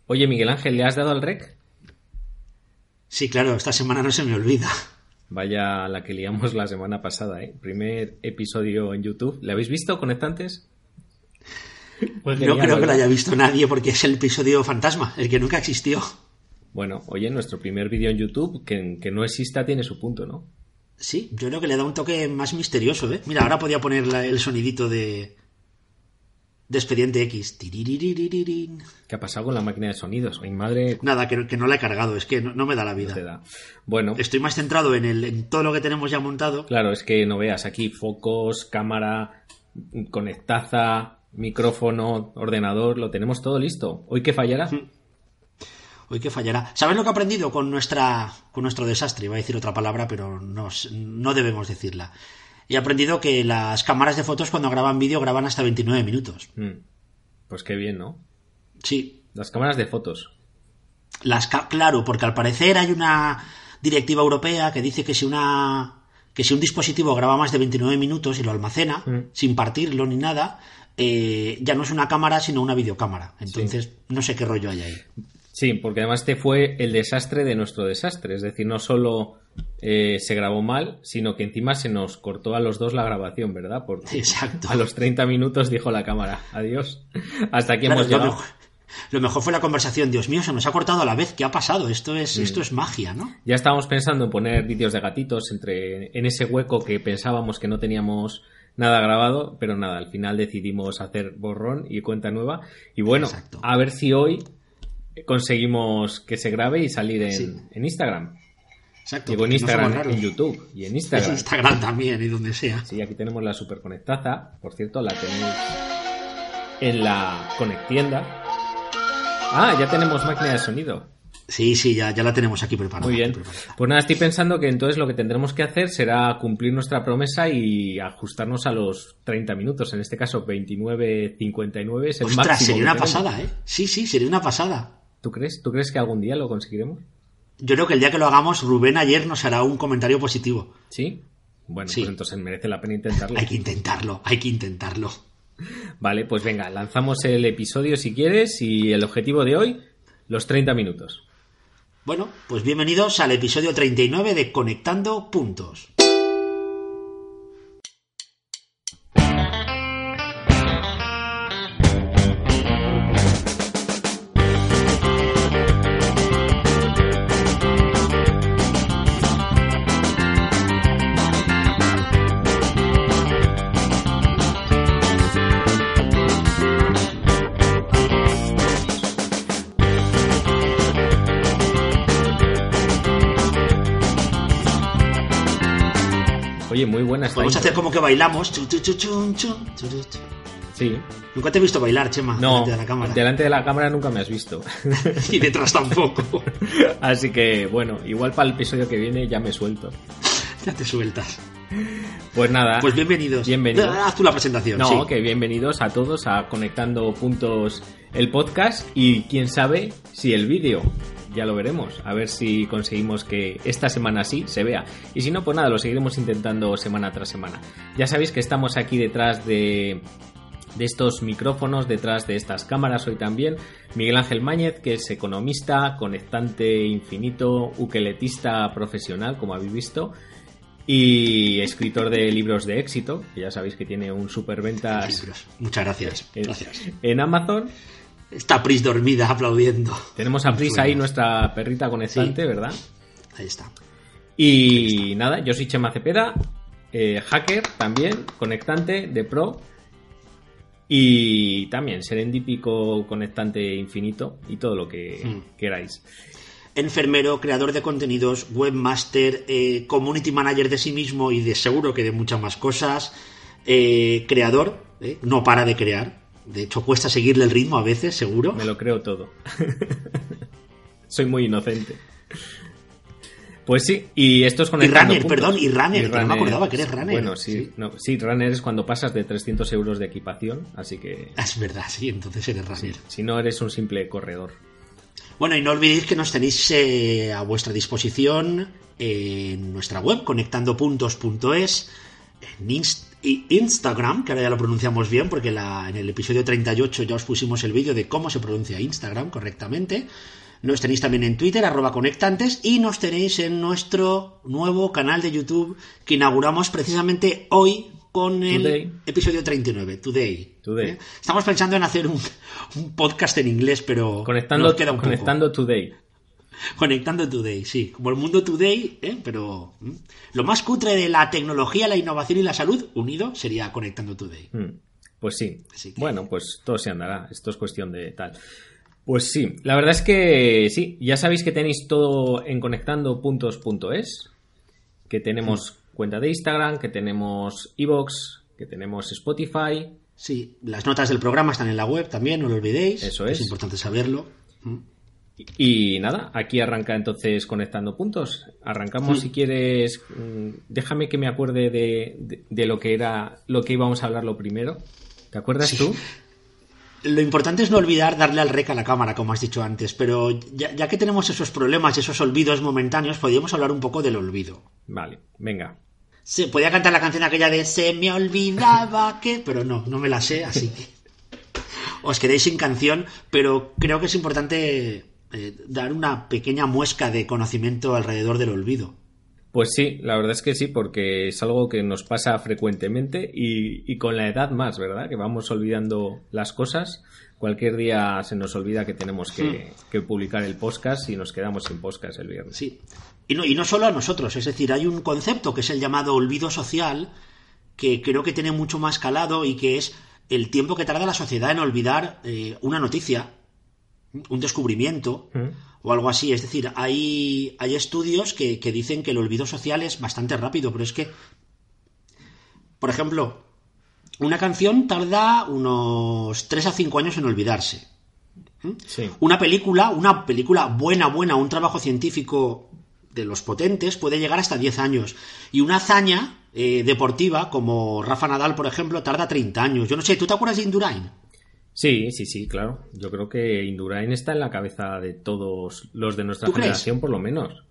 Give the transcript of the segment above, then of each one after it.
Oye, Miguel Ángel, ¿le has dado al rec? Sí, claro, esta semana no se me olvida. Vaya la que liamos la semana pasada, ¿eh? Primer episodio en YouTube. ¿Le habéis visto, conectantes? Pues no creo que lo haya visto nadie porque es el episodio fantasma, el que nunca existió. Bueno, oye, nuestro primer vídeo en YouTube, que no exista, tiene su punto, ¿no? Sí, yo creo que le da un toque más misterioso, ¿eh? Mira, ahora podía poner el sonidito de Expediente X. ¿Qué ha pasado con la máquina de sonidos? Mi madre... Nada, que no la he cargado, es que no me da la vida. No te da. Bueno. Estoy más centrado en todo lo que tenemos ya montado. Claro, es que no veas aquí focos, cámara, conectaza, micrófono, ordenador, lo tenemos todo listo. ¿Hoy qué fallará? Hoy qué fallará. ¿Sabes lo que he aprendido con nuestro desastre? Iba a decir otra palabra, pero no debemos decirla. He aprendido que las cámaras de fotos cuando graban vídeo graban hasta 29 minutos. Pues qué bien, ¿no? Sí. Las cámaras de fotos. Claro, porque al parecer hay una directiva europea que dice que si un dispositivo graba más de 29 minutos y lo almacena, sin partirlo ni nada, ya no es una cámara sino una videocámara. Entonces, sí. No sé qué rollo hay ahí. Sí, porque además este fue el desastre de nuestro desastre. Es decir, no solo se grabó mal, sino que encima se nos cortó a los dos la grabación, ¿verdad? Porque exacto. A los 30 minutos dijo la cámara, adiós. Hasta aquí hemos llegado. Lo mejor fue la conversación. Dios mío, se nos ha cortado a la vez. ¿Qué ha pasado? Esto es magia, ¿no? Ya estábamos pensando en poner vídeos de gatitos en ese hueco que pensábamos que no teníamos nada grabado, pero nada, al final decidimos hacer borrón y cuenta nueva. Y bueno, exacto. A ver si hoy conseguimos que se grabe y salir en Instagram. Exacto. Digo en Instagram, no en YouTube y en Instagram. En Instagram también y donde sea. Sí, aquí tenemos la super conectaza. Por cierto, la tenéis en la conectienda. Ah, ya tenemos máquina de sonido. Sí, ya la tenemos aquí preparada. Muy bien. Pues nada, estoy pensando que entonces lo que tendremos que hacer será cumplir nuestra promesa y ajustarnos a los 30 minutos. En este caso, 29:59 es el máximo. Ostras, sería una pasada, ¿eh? Sí, sería una pasada. ¿Tú crees que algún día lo conseguiremos? Yo creo que el día que lo hagamos, Rubén ayer nos hará un comentario positivo. ¿Sí? Bueno, sí. Pues entonces merece la pena intentarlo. Hay que intentarlo. Vale, pues venga, lanzamos el episodio si quieres y el objetivo de hoy, los 30 minutos. Bueno, pues bienvenidos al episodio 39 de Conectando Puntos. Oye, muy buenas. Podemos hacer como que bailamos. Sí. Nunca te he visto bailar, Chema. No, delante de la cámara. Delante de la cámara nunca me has visto. Y detrás tampoco. Así que, bueno, igual para el episodio que viene ya me suelto. Ya te sueltas. Pues nada. Pues bienvenidos. Haz tú la presentación. No, sí. Que bienvenidos a todos a Conectando Puntos, el podcast. Y quién sabe si el vídeo. Ya lo veremos, a ver si conseguimos que esta semana sí se vea. Y si no, pues nada, lo seguiremos intentando semana tras semana. Ya sabéis que estamos aquí detrás de estos micrófonos, detrás de estas cámaras hoy también. Miguel Ángel Máñez, que es economista, conectante infinito, ukeletista profesional, como habéis visto, y escritor de libros de éxito, que ya sabéis que tiene un superventas. Muchas gracias. Gracias. En Amazon. Está Pris dormida aplaudiendo. Tenemos a Pris ahí, nuestra perrita conectante, sí. ¿Verdad? Ahí está. Y nada, yo soy Chema Cepeda, hacker también, conectante de pro y también serendípico, conectante infinito y todo lo que queráis. Enfermero, creador de contenidos, webmaster, community manager de sí mismo y de seguro que de muchas más cosas, creador, no para de crear. De hecho, cuesta seguirle el ritmo a veces, seguro. Me lo creo todo. Soy muy inocente. Pues sí, y esto es conectando puntos. Y runner, que no me acordaba que eres runner. Bueno, sí. Runner es cuando pasas de 300 euros de equipación, así que... Es verdad, sí, entonces eres runner. Sí, si no, eres un simple corredor. Bueno, y no olvidéis que nos tenéis a vuestra disposición en nuestra web, conectandopuntos.es, y Instagram, que ahora ya lo pronunciamos bien porque en el episodio 38 ya os pusimos el vídeo de cómo se pronuncia Instagram correctamente. Nos tenéis también en Twitter, ¡conectantes, y nos tenéis en nuestro nuevo canal de YouTube que inauguramos precisamente hoy con el episodio 39, Today. Estamos pensando en hacer un podcast en inglés, pero nos queda un poco. Conectando Today, sí. Como el mundo Today, pero lo más cutre de la tecnología, la innovación y la salud unido sería Conectando Today. Pues sí. Bueno, pues todo se andará. Esto es cuestión de tal. Pues sí, la verdad es que sí. Ya sabéis que tenéis todo en conectando.es, que tenemos cuenta de Instagram, que tenemos iVoox, que tenemos Spotify. Sí, las notas del programa están en la web también, no lo olvidéis. Eso es. Es importante saberlo. Y nada, aquí arranca entonces Conectando Puntos. Arrancamos, si quieres. Déjame que me acuerde de lo que íbamos a hablar lo primero. ¿Te acuerdas tú? Lo importante es no olvidar darle al rec a la cámara, como has dicho antes, pero ya que tenemos esos problemas y esos olvidos momentáneos, podríamos hablar un poco del olvido. Vale, venga. Se podía cantar la canción aquella de "Se me olvidaba que", pero no me la sé, así que os quedéis sin canción, pero creo que es importante dar una pequeña muesca de conocimiento alrededor del olvido. Pues sí, la verdad es que sí, porque es algo que nos pasa frecuentemente y con la edad más, ¿verdad? Que vamos olvidando las cosas. Cualquier día se nos olvida que tenemos que publicar el podcast y nos quedamos sin podcast el viernes. Sí, y no solo a nosotros, es decir, hay un concepto que es el llamado olvido social, que creo que tiene mucho más calado y que es el tiempo que tarda la sociedad en olvidar una noticia, un descubrimiento o algo así. Es decir, hay estudios que dicen que el olvido social es bastante rápido, pero es que, por ejemplo, una canción tarda unos 3 a 5 años en olvidarse. Sí. Una película buena, un trabajo científico de los potentes puede llegar hasta 10 años. Y una hazaña deportiva como Rafa Nadal, por ejemplo, tarda 30 años. Yo no sé, ¿tú te acuerdas de Indurain? Sí, claro. Yo creo que Indurain está en la cabeza de todos los de nuestra generación, por lo menos.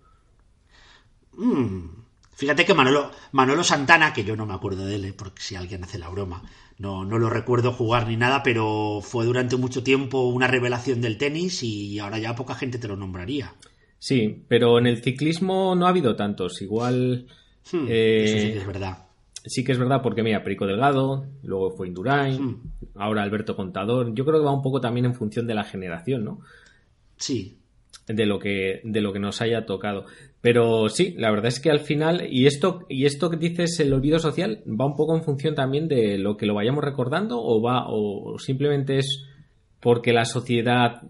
Fíjate que Manolo Santana, que yo no me acuerdo de él, porque si alguien hace la broma, no lo recuerdo jugar ni nada, pero fue durante mucho tiempo una revelación del tenis y ahora ya poca gente te lo nombraría. Sí, pero en el ciclismo no ha habido tantos. Igual... Eso sí que es verdad. Sí que es verdad, porque mira, Perico Delgado, luego fue Indurain, ahora Alberto Contador. Yo creo que va un poco también en función de la generación, ¿no? Sí. De lo que nos haya tocado. Pero sí, la verdad es que al final, y esto que dices, el olvido social, va un poco en función también de lo que lo vayamos recordando, o simplemente es porque la sociedad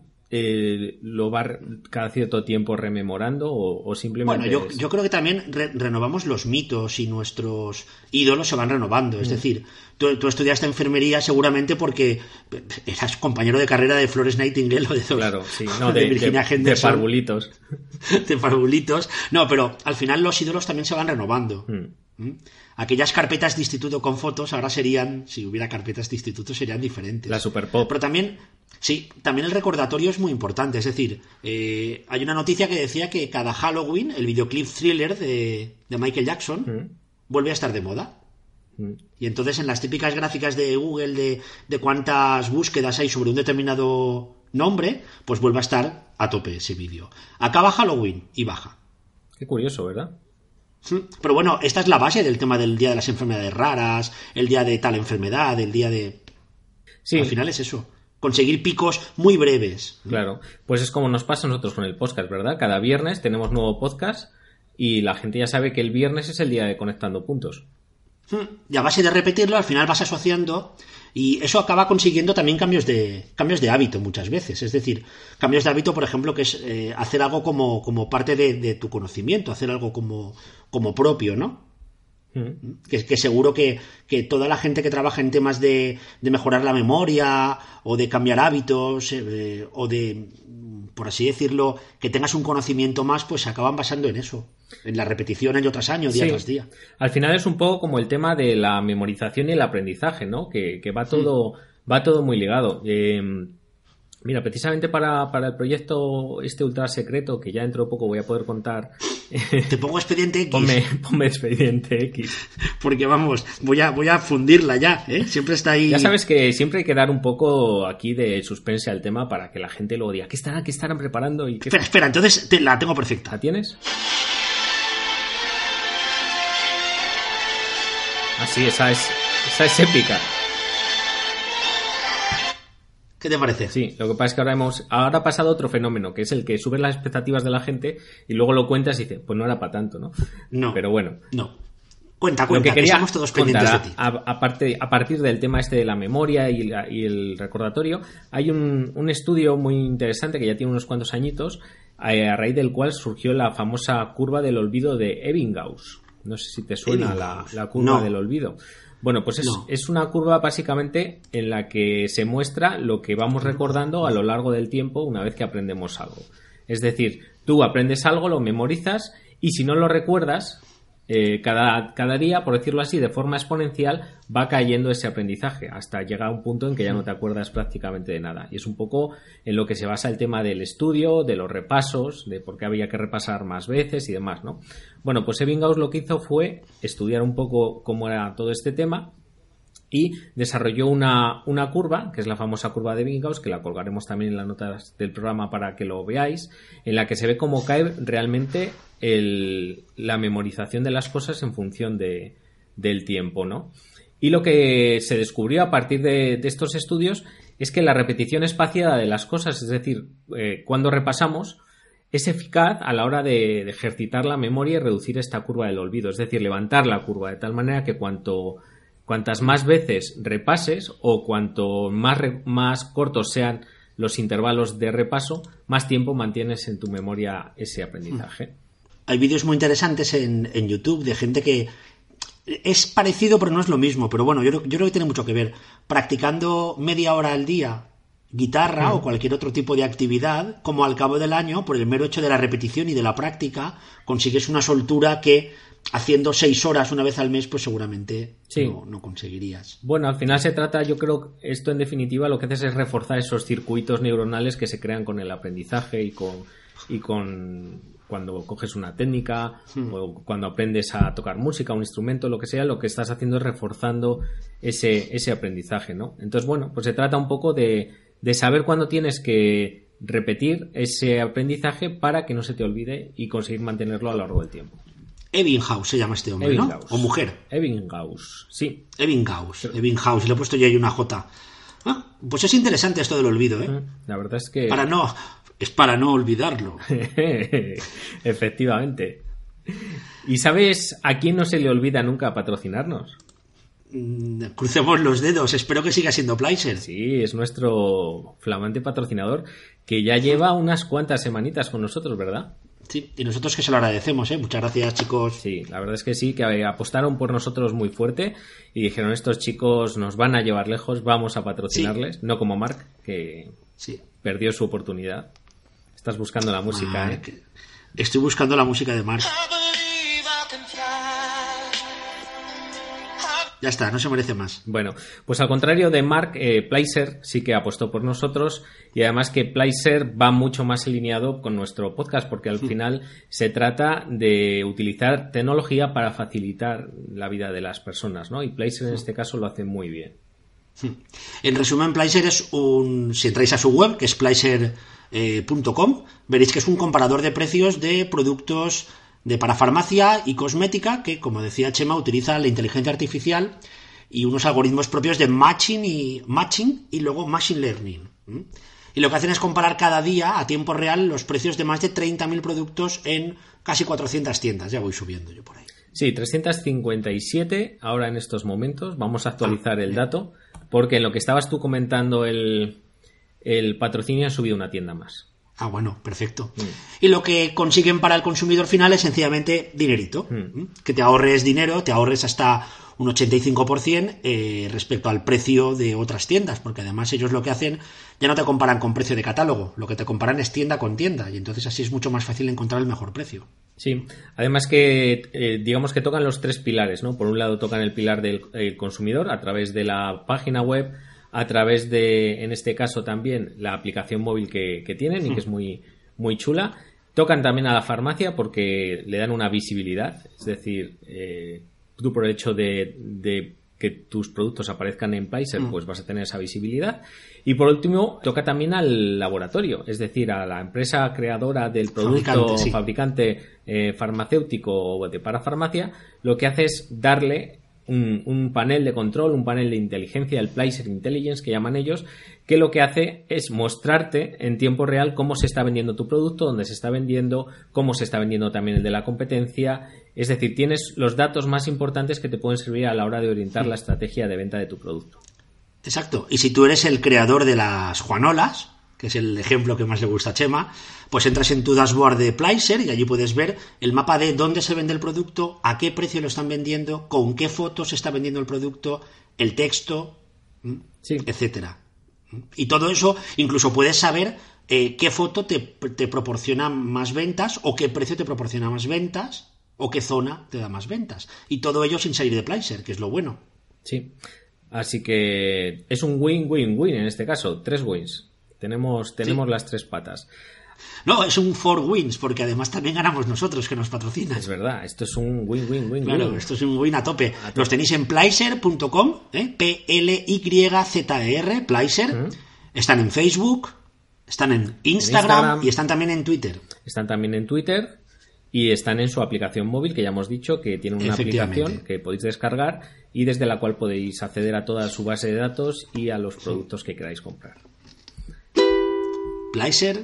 lo va cada cierto tiempo rememorando, o simplemente... Bueno, yo creo que también renovamos los mitos y nuestros ídolos se van renovando. Es decir, tú estudiaste enfermería seguramente porque eras compañero de carrera de Florence Nightingale o de Claro, sí, no, de Virginia Henderson. De parvulitos. De parvulitos. No, pero al final los ídolos también se van renovando. Aquellas carpetas de instituto con fotos ahora serían, si hubiera carpetas de instituto, serían diferentes. La super pop. Pero también el recordatorio es muy importante. Es decir, hay una noticia que decía que cada Halloween el videoclip Thriller de Michael Jackson vuelve a estar de moda. Y entonces en las típicas gráficas de Google de cuántas búsquedas hay sobre un determinado nombre, pues vuelve a estar a tope ese vídeo. Acaba Halloween y baja. Qué curioso, ¿verdad? Pero bueno, esta es la base del tema del día de las enfermedades raras, el día de tal enfermedad, el día de... Sí. Al final es eso, conseguir picos muy breves. Claro, pues es como nos pasa a nosotros con el podcast, ¿verdad? Cada viernes tenemos nuevo podcast y la gente ya sabe que el viernes es el día de Conectando Puntos. Y a base de repetirlo, al final vas asociando y eso acaba consiguiendo también cambios de hábito muchas veces. Es decir, cambios de hábito, por ejemplo, que es hacer algo como parte de tu conocimiento, hacer algo como propio, ¿no? Que seguro que toda la gente que trabaja en temas de mejorar la memoria o de cambiar hábitos o de, por así decirlo, que tengas un conocimiento más, pues se acaban basando en eso, en la repetición año tras año, día tras día. Al final es un poco como el tema de la memorización y el aprendizaje, ¿no? Que va todo muy ligado. Mira, precisamente para el proyecto este ultra secreto, que ya dentro de poco voy a poder contar... Te pongo Expediente X. Ponme Expediente X. Porque vamos, voy a fundirla ya, ¿eh? Siempre está ahí... Ya sabes que siempre hay que dar un poco aquí de suspense al tema para que la gente lo diga. ¿Qué estarán preparando? Y Espera, entonces la tengo perfecta. ¿La tienes? Así, esa es épica. ¿Qué te parece? Sí, lo que pasa es que ahora ha pasado otro fenómeno, que es el que sube las expectativas de la gente y luego lo cuentas y dices, pues no era para tanto, ¿no? No. Pero bueno. No. Cuenta, lo que quería estamos todos pendientes de ti. A partir del tema este de la memoria y el recordatorio, hay un estudio muy interesante que ya tiene unos cuantos añitos, a raíz del cual surgió la famosa curva del olvido de Ebbinghaus. No sé si te suena la curva del olvido. Bueno, pues es una curva básicamente en la que se muestra lo que vamos recordando a lo largo del tiempo una vez que aprendemos algo. Es decir, tú aprendes algo, lo memorizas y si no lo recuerdas, cada día, por decirlo así, de forma exponencial va cayendo ese aprendizaje hasta llegar a un punto en que ya no te acuerdas prácticamente de nada. Y es un poco en lo que se basa el tema del estudio, de los repasos, de por qué había que repasar más veces y demás, ¿no? Bueno, pues Ebbinghaus lo que hizo fue estudiar un poco cómo era todo este tema y desarrolló una curva, que es la famosa curva de Ebbinghaus, que la colgaremos también en las notas del programa para que lo veáis, en la que se ve cómo cae realmente la memorización de las cosas en función del tiempo, ¿no? Y lo que se descubrió a partir de estos estudios es que la repetición espaciada de las cosas, es decir, cuando repasamos, es eficaz a la hora de ejercitar la memoria y reducir esta curva del olvido, es decir, levantar la curva de tal manera que cuantas más veces repases o cuanto más cortos sean los intervalos de repaso, más tiempo mantienes en tu memoria ese aprendizaje. Hay vídeos muy interesantes en YouTube de gente que es parecido pero no es lo mismo, pero bueno, yo creo que tiene mucho que ver. Practicando media hora al día guitarra o cualquier otro tipo de actividad, como al cabo del año, por el mero hecho de la repetición y de la práctica, consigues una soltura que haciendo 6 horas una vez al mes, pues seguramente no conseguirías. Bueno, al final se trata, yo creo, esto en definitiva lo que haces es reforzar esos circuitos neuronales que se crean con el aprendizaje y con cuando coges una técnica o cuando aprendes a tocar música, un instrumento, lo que sea, lo que estás haciendo es reforzando ese aprendizaje, ¿no? Entonces, bueno, pues se trata un poco de saber cuándo tienes que repetir ese aprendizaje para que no se te olvide y conseguir mantenerlo a lo largo del tiempo. Ebbinghaus se llama este hombre, ¿no? ¿O mujer? Ebbinghaus, sí. Ebbinghaus, y le he puesto ya ahí una J. Pues es interesante esto del olvido, ¿eh? La verdad es que... Es para no olvidarlo. Efectivamente. ¿Y sabes a quién no se le olvida nunca patrocinarnos? Crucemos los dedos, espero que siga siendo Plaisir. Sí, es nuestro flamante patrocinador que ya lleva unas cuantas semanitas con nosotros, ¿verdad? Sí, y nosotros que se lo agradecemos, ¿eh? Muchas gracias, chicos. Sí, la verdad es que sí, que apostaron por nosotros muy fuerte y dijeron, estos chicos nos van a llevar lejos, vamos a patrocinarles, no como Marc, que perdió su oportunidad. Estás buscando la música, ¿eh? Estoy buscando la música de Marc. Ya está, no se merece más. Bueno, pues al contrario de Marc, Plaisir sí que apostó por nosotros y además que Plaisir va mucho más alineado con nuestro podcast porque al final se trata de utilizar tecnología para facilitar la vida de las personas, ¿no? Y Plaisir en este caso lo hace muy bien. En resumen, Plaisir es si entráis a su web, que es plaisir.com, veréis que es un comparador de precios de productos de parafarmacia y cosmética que, como decía Chema, utiliza la inteligencia artificial y unos algoritmos propios de matching y luego machine learning. Y lo que hacen es comparar cada día a tiempo real los precios de más de 30.000 productos en casi 400 tiendas. Ya voy subiendo yo por ahí. Sí, 357 ahora en estos momentos. Vamos a actualizar el dato porque en lo que estabas tú comentando el patrocinio ha subido una tienda más. Bueno, perfecto. Y lo que consiguen para el consumidor final es sencillamente dinerito. Que te ahorres dinero, te ahorres hasta un 85% respecto al precio de otras tiendas, porque además ellos lo que hacen ya no te comparan con precio de catálogo, lo que te comparan es tienda con tienda, y entonces así es mucho más fácil encontrar el mejor precio. Sí, además que digamos que tocan los 3 pilares, ¿no? Por un lado tocan el pilar del consumidor a través de la página web, a través de, en este caso también, la aplicación móvil que tienen y que es muy, muy chula. Tocan también a la farmacia porque le dan una visibilidad, es decir, tú por el hecho de que tus productos aparezcan en Placer, pues vas a tener esa visibilidad. Y por último, toca también al laboratorio, es decir, a la empresa creadora del producto, fabricante farmacéutico o de parafarmacia, lo que hace es darle un panel de control, un panel de inteligencia, el Placer Intelligence que llaman ellos, que lo que hace es mostrarte en tiempo real cómo se está vendiendo tu producto, dónde se está vendiendo, cómo se está vendiendo también el de la competencia. Es decir, tienes los datos más importantes que te pueden servir a la hora de orientar la estrategia de venta de tu producto. Exacto. Y si tú eres el creador de las Juanolas, que es el ejemplo que más le gusta a Chema, pues entras en tu dashboard de Placer y allí puedes ver el mapa de dónde se vende el producto, a qué precio lo están vendiendo, con qué fotos se está vendiendo el producto, el texto, etcétera. Y todo eso, incluso puedes saber qué foto te proporciona más ventas o qué precio te proporciona más ventas o qué zona te da más ventas. Y todo ello sin salir de Placer, que es lo bueno. Sí, así que es un win-win-win en este caso, 3 wins. Tenemos las 3 patas. No, es un 4 wins, porque además también ganamos nosotros, que nos patrocinan. Es verdad, esto es un win-win-win. Claro, esto es un win a tope. Los tenéis en Placer.com, Plyzer, Placer. Están en Facebook, están en Instagram y están también en Twitter. Están también en Twitter y están en su aplicación móvil, que ya hemos dicho que tiene una aplicación que podéis descargar y desde la cual podéis acceder a toda su base de datos y a los productos que queráis comprar. Placer,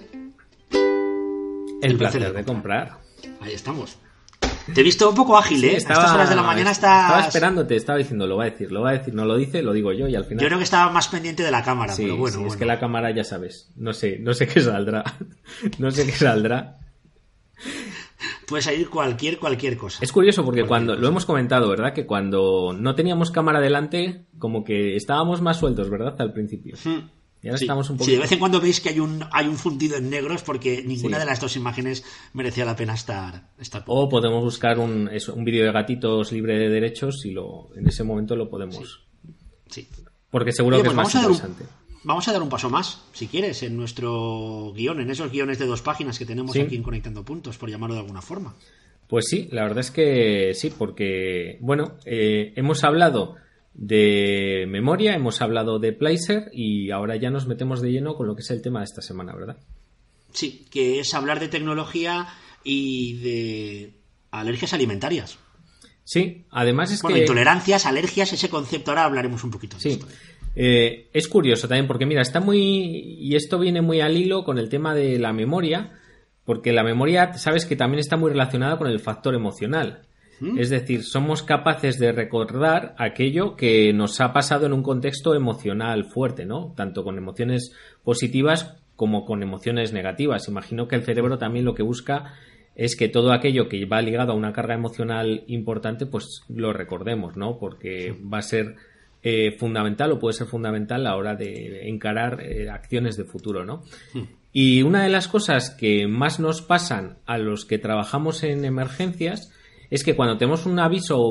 el placer de comprar. Ahí estamos. Te he visto un poco ágil, ¿eh? A estas horas de la mañana estaba esperándote, estaba diciendo, lo va a decir, no lo dice, lo digo yo y al final... Yo creo que estaba más pendiente de la cámara, sí, pero bueno. Sí, bueno. Es que la cámara ya sabes, no sé qué saldrá. No sé qué saldrá. Puede salir cualquier cosa. Es curioso porque lo hemos comentado, ¿verdad? Que cuando no teníamos cámara delante, como que estábamos más sueltos, ¿verdad? Al principio. Y ahora estamos un poco... Sí, de vez en cuando veis que hay un fundido en negro es porque ninguna de las dos imágenes merecía la pena estar. O podemos buscar un vídeo de gatitos libre de derechos y en ese momento lo podemos... Sí. Porque seguro que es más interesante. Vamos a dar un paso más, si quieres, en nuestro guión, en esos guiones de 2 páginas que tenemos aquí en Conectando Puntos, por llamarlo de alguna forma. Pues sí, la verdad es que sí, porque, bueno, hemos hablado de memoria, hemos hablado de Placer y ahora ya nos metemos de lleno con lo que es el tema de esta semana, ¿verdad? Sí, que es hablar de tecnología y de alergias alimentarias. Sí, además es intolerancias, alergias, ese concepto, ahora hablaremos un poquito de esto. Es curioso también porque mira, y esto viene muy al hilo con el tema de la memoria, porque la memoria, sabes que también está muy relacionada con el factor emocional. Es decir, somos capaces de recordar aquello que nos ha pasado en un contexto emocional fuerte, ¿no? Tanto con emociones positivas como con emociones negativas. Imagino que el cerebro también lo que busca es que todo aquello que va ligado a una carga emocional importante, pues lo recordemos, ¿no? Porque va a ser fundamental o puede ser fundamental a la hora de encarar acciones de futuro, ¿no? Y una de las cosas que más nos pasan a los que trabajamos en emergencias es que cuando tenemos un aviso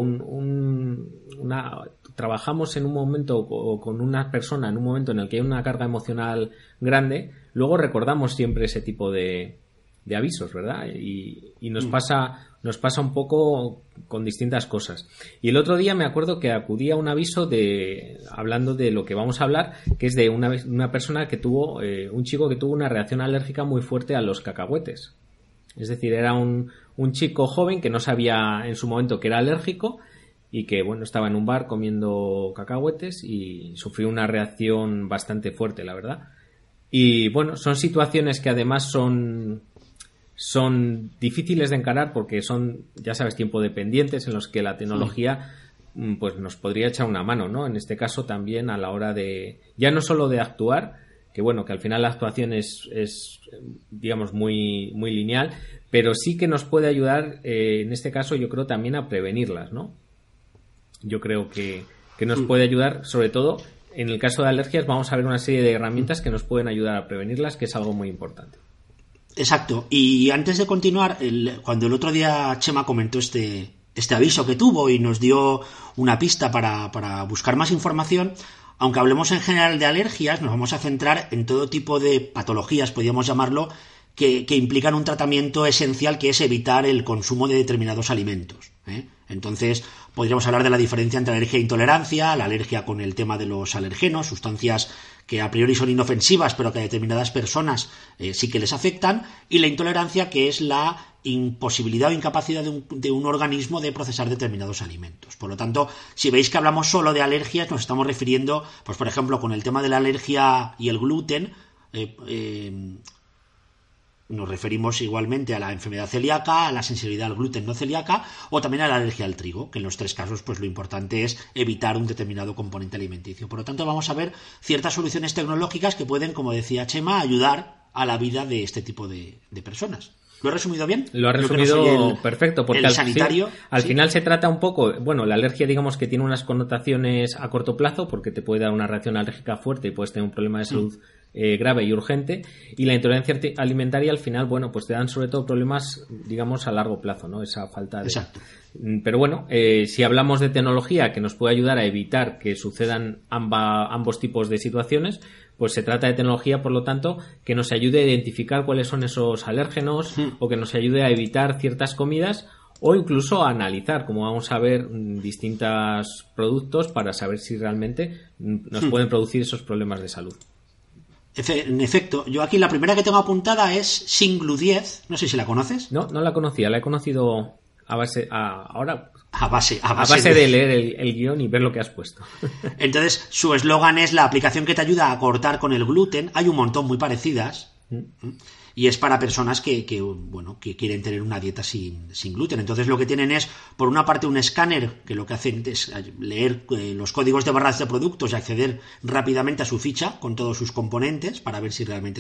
trabajamos en un momento o con una persona en un momento en el que hay una carga emocional grande, luego recordamos siempre ese tipo de avisos, ¿verdad? Y nos pasa un poco con distintas cosas. Y el otro día me acuerdo que acudí a un aviso hablando de lo que vamos a hablar, que es de una persona que tuvo, un chico que tuvo una reacción alérgica muy fuerte a los cacahuetes. Es decir, era un chico joven que no sabía en su momento que era alérgico y que, bueno, estaba en un bar comiendo cacahuetes y sufrió una reacción bastante fuerte, la verdad. Y, bueno, son situaciones que además son difíciles de encarar porque son, ya sabes, tiempo dependientes en los que la tecnología pues nos podría echar una mano, ¿no? En este caso también a la hora de, ya no solo de actuar, que bueno, que al final la actuación es digamos muy, muy lineal, pero sí que nos puede ayudar, en este caso yo creo también a prevenirlas, ¿no? Yo creo que nos puede ayudar, sobre todo en el caso de alergias vamos a ver una serie de herramientas que nos pueden ayudar a prevenirlas, que es algo muy importante. Exacto, y antes de continuar, cuando el otro día Chema comentó este aviso que tuvo y nos dio una pista para buscar más información, aunque hablemos en general de alergias, nos vamos a centrar en todo tipo de patologías, podríamos llamarlo, que implican un tratamiento esencial, que es evitar el consumo de determinados alimentos, ¿eh? Entonces, podríamos hablar de la diferencia entre alergia e intolerancia, la alergia con el tema de los alergenos, sustancias que a priori son inofensivas, pero que a determinadas personas sí que les afectan, y la intolerancia, que es la imposibilidad o incapacidad de un organismo de procesar determinados alimentos. Por lo tanto, si veis que hablamos solo de alergias, nos estamos refiriendo, pues por ejemplo, con el tema de la alergia y el gluten, nos referimos igualmente a la enfermedad celíaca, a la sensibilidad al gluten no celíaca, o también a la alergia al trigo, que en los tres casos pues lo importante es evitar un determinado componente alimenticio. Por lo tanto, vamos a ver ciertas soluciones tecnológicas que pueden, como decía Chema, ayudar a la vida de este tipo de personas. ¿Lo he resumido bien? Lo ha resumido perfecto, porque al sí. final se trata un poco, bueno, la alergia digamos que tiene unas connotaciones a corto plazo, porque te puede dar una reacción alérgica fuerte y puedes tener un problema de salud grave y urgente, y la intolerancia alimentaria al final, bueno, pues te dan sobre todo problemas, digamos, a largo plazo, ¿no? Esa falta de... Exacto. Pero bueno, si hablamos de tecnología que nos puede ayudar a evitar que sucedan ambos tipos de situaciones, pues se trata de tecnología, por lo tanto, que nos ayude a identificar cuáles son esos alérgenos o que nos ayude a evitar ciertas comidas o incluso a analizar, como vamos a ver, distintos productos para saber si realmente nos pueden producir esos problemas de salud. En efecto, yo aquí la primera que tengo apuntada es Singlu 10, no sé si la conoces. No la conocía, la he conocido a base de leer el guión y ver lo que has puesto. Entonces, su eslogan es: la aplicación que te ayuda a cortar con el gluten. Hay un montón muy parecidas y es para personas que quieren tener una dieta sin gluten. Entonces, lo que tienen es, por una parte, un escáner que lo que hacen es leer los códigos de barras de productos y acceder rápidamente a su ficha con todos sus componentes para ver si realmente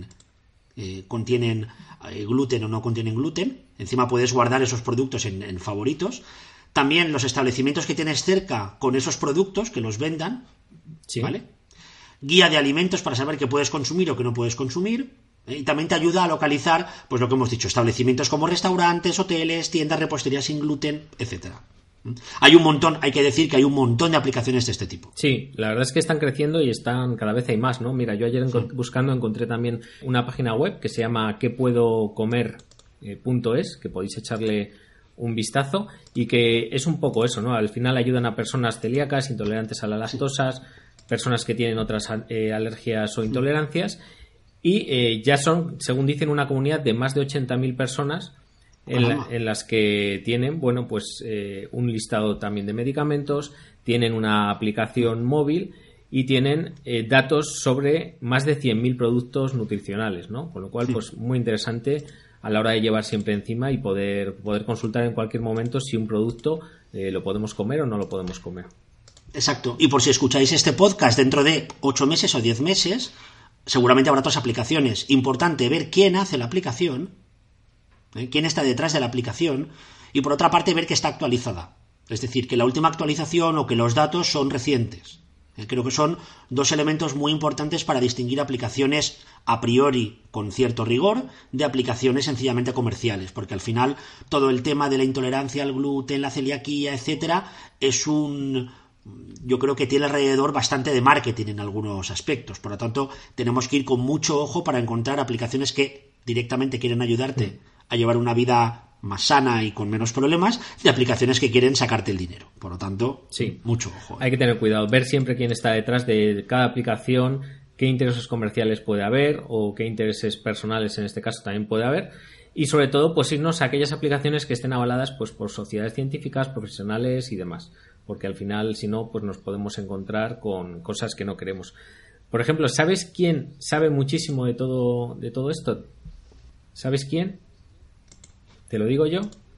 contienen gluten o no contienen gluten. Encima puedes guardar esos productos en favoritos. También los establecimientos que tienes cerca con esos productos que los vendan, sí. ¿Vale? Guía de alimentos para saber qué puedes consumir o qué no puedes consumir. Y también te ayuda a localizar, pues lo que hemos dicho, establecimientos como restaurantes, hoteles, tiendas, repostería sin gluten, etcétera. Hay un montón, hay que decir que hay un montón de aplicaciones de este tipo. Sí, la verdad es que están creciendo y cada vez hay más, ¿no? Mira, yo ayer buscando encontré también una página web que se llama quepuedocomer.es, que podéis echarle un vistazo, y que es un poco eso, ¿no? Al final ayudan a personas celíacas, intolerantes a la lactosa, personas que tienen otras alergias o intolerancias, y ya son, según dicen, una comunidad de más de 80.000 personas en las que tienen, bueno, pues un listado también de medicamentos, tienen una aplicación móvil y tienen datos sobre más de 100.000 productos nutricionales, ¿no? Con lo cual, pues muy interesante a la hora de llevar siempre encima y poder consultar en cualquier momento si un producto lo podemos comer o no lo podemos comer. Exacto. Y por si escucháis este podcast dentro de 8 meses o 10 meses, seguramente habrá otras aplicaciones. Importante ver quién hace la aplicación, quién está detrás de la aplicación, y por otra parte ver que está actualizada. Es decir, que la última actualización o que los datos son recientes. Creo que son dos elementos muy importantes para distinguir aplicaciones a priori con cierto rigor de aplicaciones sencillamente comerciales, porque al final todo el tema de la intolerancia al gluten, la celiaquía, etcétera, yo creo que tiene alrededor bastante de marketing en algunos aspectos. Por lo tanto, tenemos que ir con mucho ojo para encontrar aplicaciones que directamente quieren ayudarte a llevar una vida más sana y con menos problemas, de aplicaciones que quieren sacarte el dinero. Por lo tanto, sí, mucho ojo. Hay que tener cuidado, ver siempre quién está detrás de cada aplicación, qué intereses comerciales puede haber o qué intereses personales en este caso también puede haber, y sobre todo pues irnos a aquellas aplicaciones que estén avaladas pues por sociedades científicas, profesionales y demás, porque al final si no pues nos podemos encontrar con cosas que no queremos. Por ejemplo, ¿sabes quién sabe muchísimo de todo esto? ¿Sabes quién? ¿Te lo digo yo?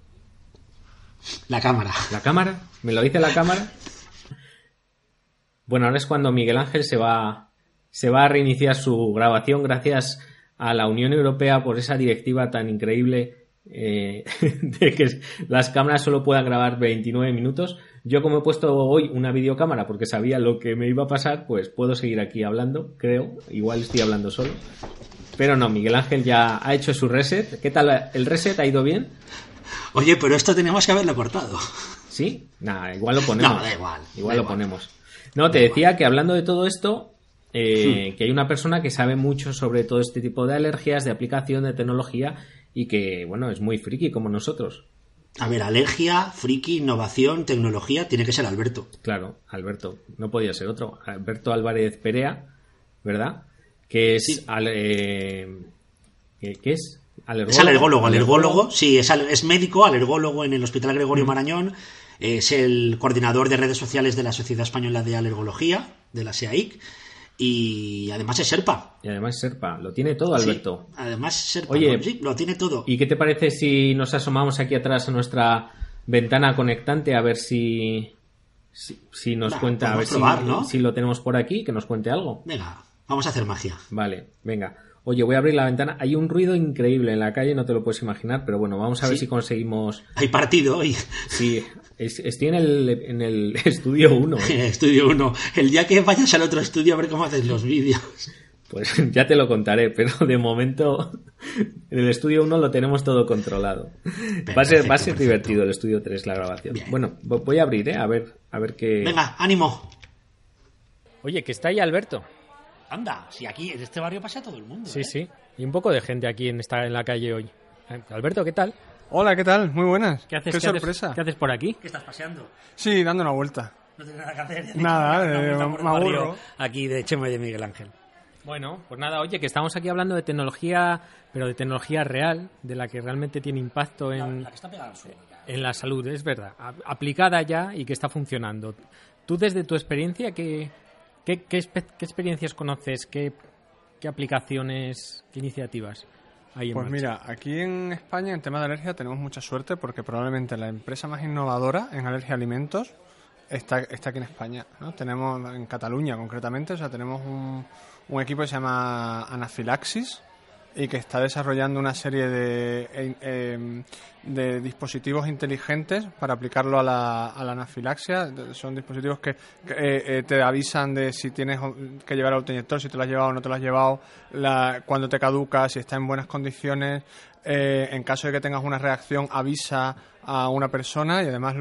La cámara. ¿La cámara? ¿Me lo dice la cámara? Bueno, ahora es cuando Miguel Ángel se va a reiniciar su grabación gracias a la Unión Europea por esa directiva tan increíble de que las cámaras solo puedan grabar 29 minutos. Yo, como he puesto hoy una videocámara porque sabía lo que me iba a pasar, pues puedo seguir aquí hablando, creo. Igual estoy hablando solo. Pero no, Miguel Ángel ya ha hecho su reset. ¿Qué tal el reset? ¿Ha ido bien? Oye, pero esto tenemos que haberlo cortado. ¿Sí? Nada, igual lo ponemos. No, da igual. Igual lo ponemos. No, te decía que hablando de todo esto, que hay una persona que sabe mucho sobre todo este tipo de alergias, de aplicación, de tecnología y que, bueno, es muy friki como nosotros. A ver, alergia, friki, innovación, tecnología, tiene que ser Alberto. Claro, Alberto, no podía ser otro. Alberto Álvarez Perea, ¿verdad? Que es... Sí. ¿Qué es? ¿Alergólogo? Es alergólogo, sí, es médico, alergólogo en el Hospital Gregorio Marañón, es el coordinador de redes sociales de la Sociedad Española de Alergología, de la SEAIC, y además es Serpa. Y además Serpa, lo tiene todo Alberto. Sí, además Serpa, Oye, sí, lo tiene todo. ¿Y qué te parece si nos asomamos aquí atrás a nuestra ventana conectante a ver si nos cuenta, a ver probar, ¿no? si lo tenemos por aquí, que nos cuente algo? Venga, vamos a hacer magia. Vale, venga. Oye, voy a abrir la ventana. Hay un ruido increíble en la calle, no te lo puedes imaginar, pero bueno, vamos a ver si conseguimos... Hay partido hoy. Sí, estoy en el estudio 1. Estudio 1. El día que vayas al otro estudio a ver cómo haces los vídeos. Pues ya te lo contaré, pero de momento en el estudio 1 lo tenemos todo controlado. Va a ser divertido el estudio 3, la grabación. Bien. Bueno, voy a abrir, a ver qué... Venga, ánimo. Oye, que está ahí Alberto. Anda, si aquí en este barrio pasa todo el mundo. Sí, sí. Y un poco de gente aquí en la calle hoy. Alberto, ¿qué tal? Hola, ¿qué tal? Muy buenas. ¿Qué haces? Qué sorpresa. ¿Qué haces por aquí? ¿Qué estás paseando? Sí, dando una vuelta. No tienes nada que hacer. Nada, me aburro. Aquí de Chema y de Miguel Ángel. Bueno, pues nada, oye, que estamos aquí hablando de tecnología, pero de tecnología real, de la que realmente tiene impacto en la salud, es verdad, aplicada ya y que está funcionando. Tú desde tu experiencia, ¿qué experiencias conoces? ¿Qué aplicaciones, qué iniciativas hay en Pues marcha? mira, aquí en España en tema de alergia tenemos mucha suerte porque probablemente la empresa más innovadora en alergia a alimentos está aquí en España, ¿no? Tenemos en Cataluña concretamente, o sea, tenemos un equipo que se llama Anafilaxis y que está desarrollando una serie de dispositivos inteligentes para aplicarlo a la anafilaxia. Son dispositivos que te avisan de si tienes que llevar autoinyector, si te lo has llevado o no te lo has llevado, cuando te caduca, si está en buenas condiciones. En caso de que tengas una reacción, avisa a una persona y además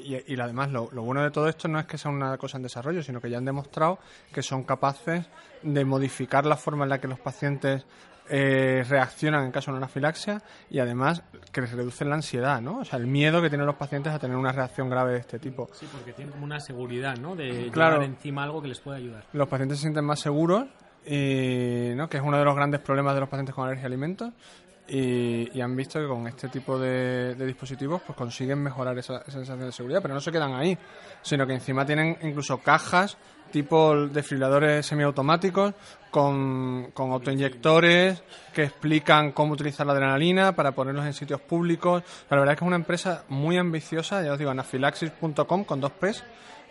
lo bueno de todo esto no es que sea una cosa en desarrollo, sino que ya han demostrado que son capaces de modificar la forma en la que los pacientes reaccionan en caso de una anafilaxia y además que les reducen la ansiedad, ¿no? O sea, el miedo que tienen los pacientes a tener una reacción grave de este tipo. Sí, porque tienen como una seguridad, ¿no? De claro, llevar encima algo que les pueda ayudar. Los pacientes se sienten más seguros y, ¿no? Que es uno de los grandes problemas de los pacientes con alergia a alimentos y han visto que con este tipo de dispositivos pues consiguen mejorar esa sensación de seguridad, pero no se quedan ahí, sino que encima tienen incluso cajas tipo desfibriladores semiautomáticos con autoinyectores que explican cómo utilizar la adrenalina para ponerlos en sitios públicos. La verdad es que es una empresa muy ambiciosa, ya os digo, anafilaxis.com con 2 P's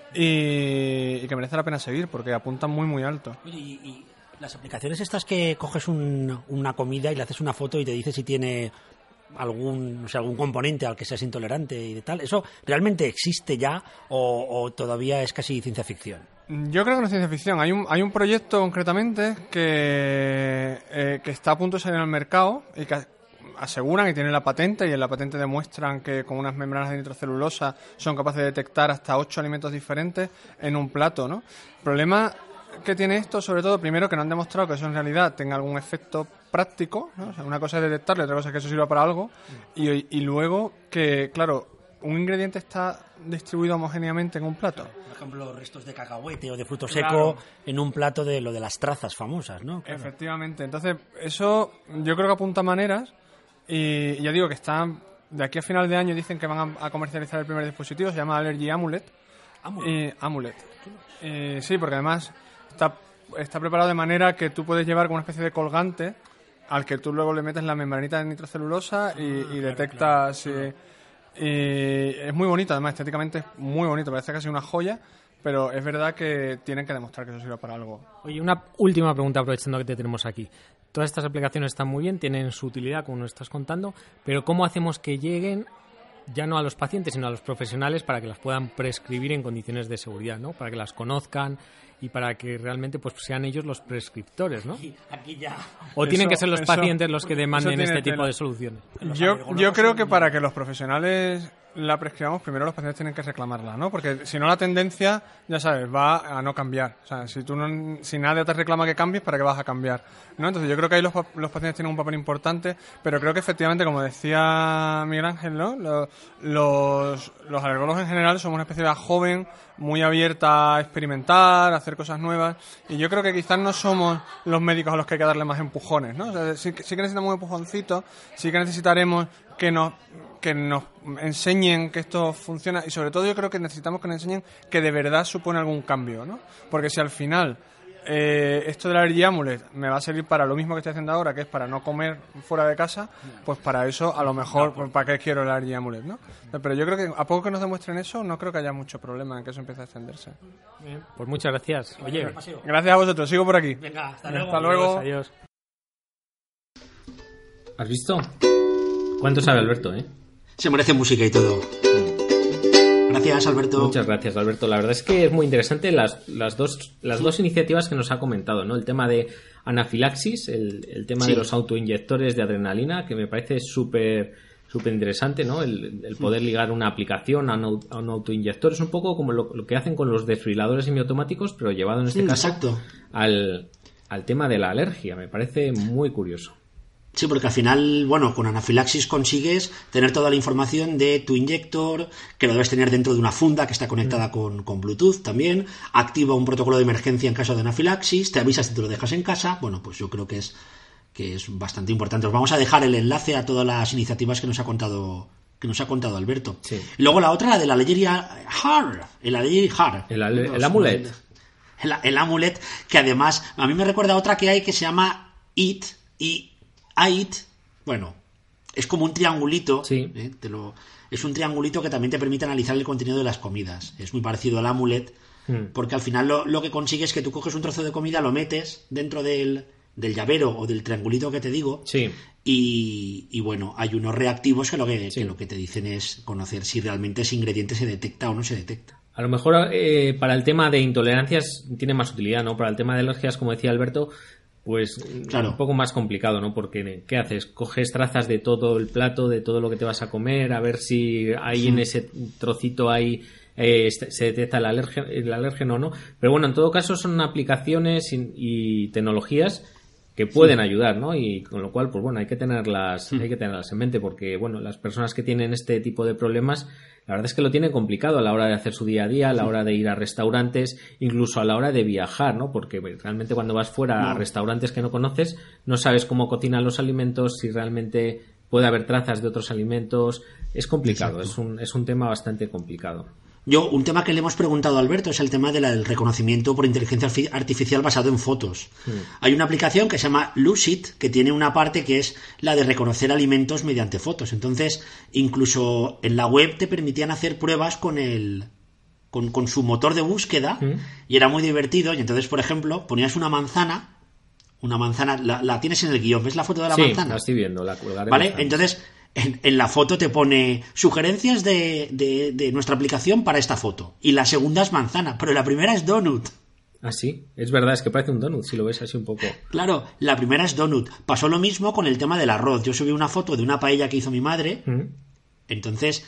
y que merece la pena seguir porque apuntan muy muy alto. Oye, y las aplicaciones estas que coges una comida y le haces una foto y te dice si tiene algún componente al que seas intolerante y de tal, ¿eso realmente existe ya o todavía es casi ciencia ficción? Yo creo que no es ciencia ficción. Hay un proyecto concretamente que está a punto de salir al mercado y que aseguran y tienen la patente, y en la patente demuestran que con unas membranas de nitrocelulosa son capaces de detectar hasta 8 alimentos diferentes en un plato, ¿no? El problema que tiene esto, sobre todo, primero, que no han demostrado que eso en realidad tenga algún efecto práctico, ¿no? O sea, una cosa es detectarlo y otra cosa es que eso sirva para algo, y luego que, claro, un ingrediente está distribuido homogéneamente en un plato. Por ejemplo, restos de cacahuete o de fruto seco en un plato de lo de las trazas famosas, ¿no? Claro. Efectivamente. Entonces, eso yo creo que apunta maneras y ya digo que están, de aquí a final de año dicen que van a comercializar el primer dispositivo, se llama Allergy Amulet. Amulet. Sí, porque además está preparado de manera que tú puedes llevar como una especie de colgante al que tú luego le metes la membranita de nitrocelulosa y detecta si... Y es muy bonito, además estéticamente es muy bonito, parece casi una joya, pero es verdad que tienen que demostrar que eso sirve para algo. Oye, una última pregunta aprovechando que te tenemos aquí. Todas estas aplicaciones están muy bien, tienen su utilidad como nos estás contando, pero ¿cómo hacemos que lleguen ya no a los pacientes sino a los profesionales para que las puedan prescribir en condiciones de seguridad, ¿no? Para que las conozcan y para que realmente pues sean ellos los prescriptores, ¿no? Aquí ya. ¿O tienen que ser los pacientes los que demanden este tipo de soluciones? Yo creo que para que los profesionales la prescribamos, primero los pacientes tienen que reclamarla, ¿no? Porque si no, la tendencia, ya sabes, va a no cambiar. O sea, si nadie te reclama que cambies, ¿para qué vas a cambiar? ¿No? Entonces yo creo que ahí los pacientes tienen un papel importante, pero creo que efectivamente, como decía Miguel Ángel, ¿no? Los alergólogos en general somos una especialidad joven, muy abierta a experimentar, a hacer cosas nuevas, y yo creo que quizás no somos los médicos a los que hay que darle más empujones, ¿no? O sea, sí que necesitamos un empujoncito, sí que necesitaremos que nos enseñen que esto funciona, y sobre todo yo creo que necesitamos que nos enseñen que de verdad supone algún cambio, ¿no? Porque si al final esto del Allergy Amulet me va a servir para lo mismo que estoy haciendo ahora, que es para no comer fuera de casa, pues para eso a lo mejor, pues, ¿para qué quiero el Allergy Amulet, no? Pero yo creo que a poco que nos demuestren eso, no creo que haya mucho problema en que eso empiece a extenderse. Bien, pues muchas gracias. Oye, gracias a vosotros, sigo por aquí. Venga, hasta luego. Adiós. ¿Has visto? ¿Cuánto sabe Alberto, Se merece música y todo. Gracias, Alberto. Muchas gracias, Alberto. La verdad es que es muy interesante las dos iniciativas que nos ha comentado, ¿no? El tema de anafilaxis, el tema de los autoinyectores de adrenalina, que me parece súper interesante, ¿no? El poder ligar una aplicación a un autoinyector es un poco como lo que hacen con los desfibriladores semiautomáticos, pero llevado en este caso al tema de la alergia. Me parece muy curioso. Sí, porque al final, bueno, con anafilaxis consigues tener toda la información de tu inyector, que lo debes tener dentro de una funda que está conectada con Bluetooth también, activa un protocolo de emergencia en caso de anafilaxis, te avisas si te lo dejas en casa. Bueno, pues yo creo que es bastante importante. Os vamos a dejar el enlace a todas las iniciativas que nos ha contado Alberto. Sí. Y luego la otra, la de la Allergy Heart, el amulet. El amulet, que además a mí me recuerda a otra que hay que se llama IT, y AIT, bueno, es como un triangulito, sí. Es un triangulito que también te permite analizar el contenido de las comidas. Es muy parecido al amulet, porque al final lo que consigues es que tú coges un trozo de comida, lo metes dentro del llavero o del triangulito que te digo, sí. y bueno, hay unos reactivos que lo que te dicen es conocer si realmente ese ingrediente se detecta o no se detecta. A lo mejor para el tema de intolerancias tiene más utilidad, ¿no? Para el tema de alergias, como decía Alberto, pues claro, un poco más complicado, ¿no? Porque ¿qué haces? Coges trazas de todo el plato, de todo lo que te vas a comer, a ver si ahí en ese trocito hay se detecta el alérgeno o no. Pero bueno, en todo caso son aplicaciones y tecnologías que pueden ayudar, ¿no? Y con lo cual, pues bueno, hay que tenerlas en mente, porque bueno, las personas que tienen este tipo de problemas, la verdad es que lo tienen complicado a la hora de hacer su día a día, a la hora de ir a restaurantes, incluso a la hora de viajar, ¿no? Porque realmente cuando vas fuera a restaurantes que no conoces, no sabes cómo cocinan los alimentos, si realmente puede haber trazas de otros alimentos. Es complicado, es un tema bastante complicado. Un tema que le hemos preguntado a Alberto es el tema del reconocimiento por inteligencia artificial basado en fotos. Hay una aplicación que se llama Lucid, que tiene una parte que es la de reconocer alimentos mediante fotos. Entonces, incluso en la web te permitían hacer pruebas con su motor de búsqueda, y era muy divertido. Y entonces, por ejemplo, ponías una manzana, la tienes en el guión, ¿ves la foto de la manzana? Sí, la estoy viendo, la colgaré. ¿Vale? Entonces, en la foto te pone sugerencias de nuestra aplicación para esta foto. Y la segunda es manzana, pero la primera es donut. Ah, sí, es verdad, es que parece un donut, si lo ves así un poco. Claro, la primera es donut. Pasó lo mismo con el tema del arroz. Yo subí una foto de una paella que hizo mi madre. Entonces,